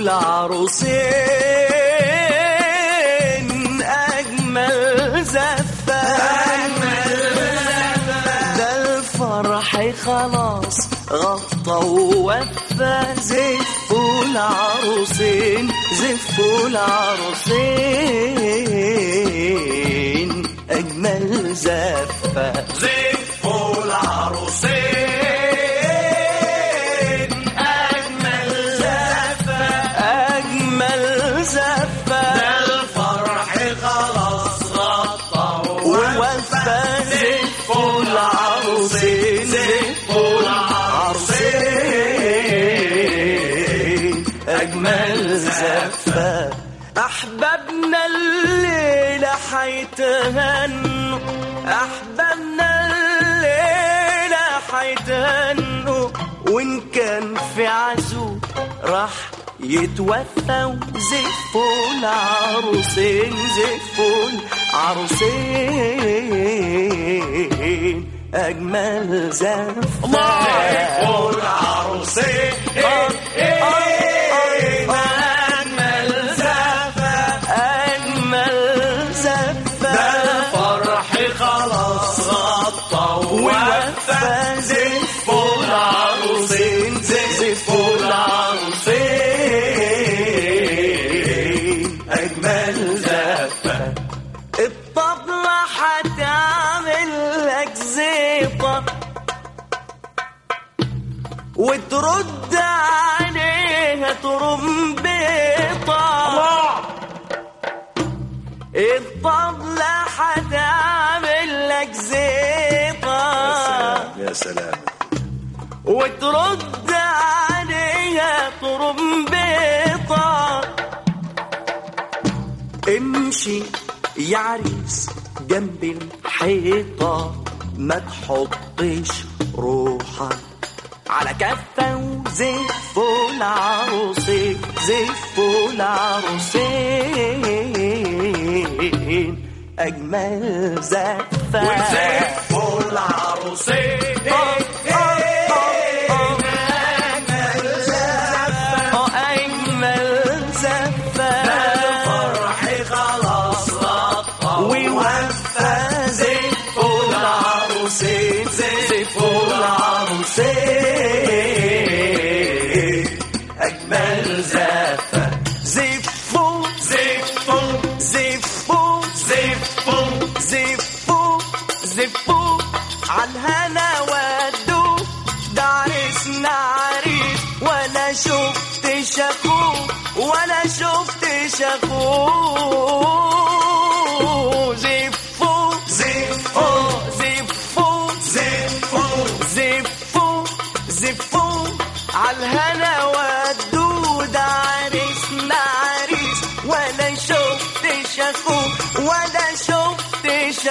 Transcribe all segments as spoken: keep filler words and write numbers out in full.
العروسين أجمل زفة، ده الفرح خلاص غطى ووفى. زفوا العروسين زفوا العروسين أجمل زفة، زفوا العروسين أجمل زفة، أجمل زفة، ده الفرح خلاص غطى ووفى. زفوا العروسين زفوا العروسين أجمل زفة. أحبابنا الليلة حيتهنوا، أحبابنا الليلة حيتهنوا، وإن كان في عزو راح يتوفى. زفوا العروسين زفوا العروسين أجمل زفة، زفوا العروسين أجمل زفة، أجمل زفة، ده الفرح خلاص غطى ووفى. زفوا العروسين زفوا العروسين أجمل زفة. الطبلة حتعمل لك زيطة وترد عليها ترمبيطة. الطبلة حتعمل لك زيطة يا سلام، وترد عليها ترمبيطة. امشي يا عريس جنب الحيطة، ما تحطش روحك على كفة. وزفوا العروسين زفوا العروسين أجمل زفة، وزفوا العروسين زفوا العروسين أجمل زفة. زفوا زفوا زفوا زفوا زفوا زفوا عالهنا ودوا، ده عريسنا عريس ولا شفتش أخوه ولا شفتش أخوه. زفوا زفوا زفوا زفوا زفوا عالهنا ودوا، ده عريسنا عريس ولا شفتش أخوه ولا شفتش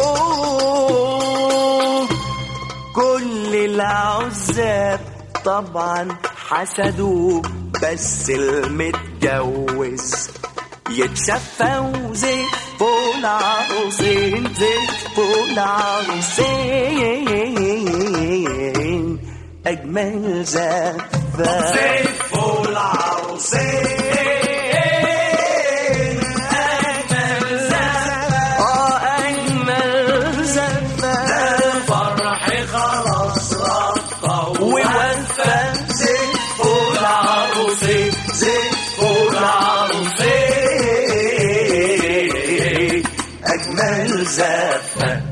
أخوه. كل العزاب طبعا حسدوه، بس المتجوز يتشفى. وزفوا العروسين زفوا العروسين أجمل زفة، زفوا العروسين أجمل زفة، أجمل زفة، الفرح خلاص غطى ووفى. زفوا العروسين زفوا العروسين أجمل زفة.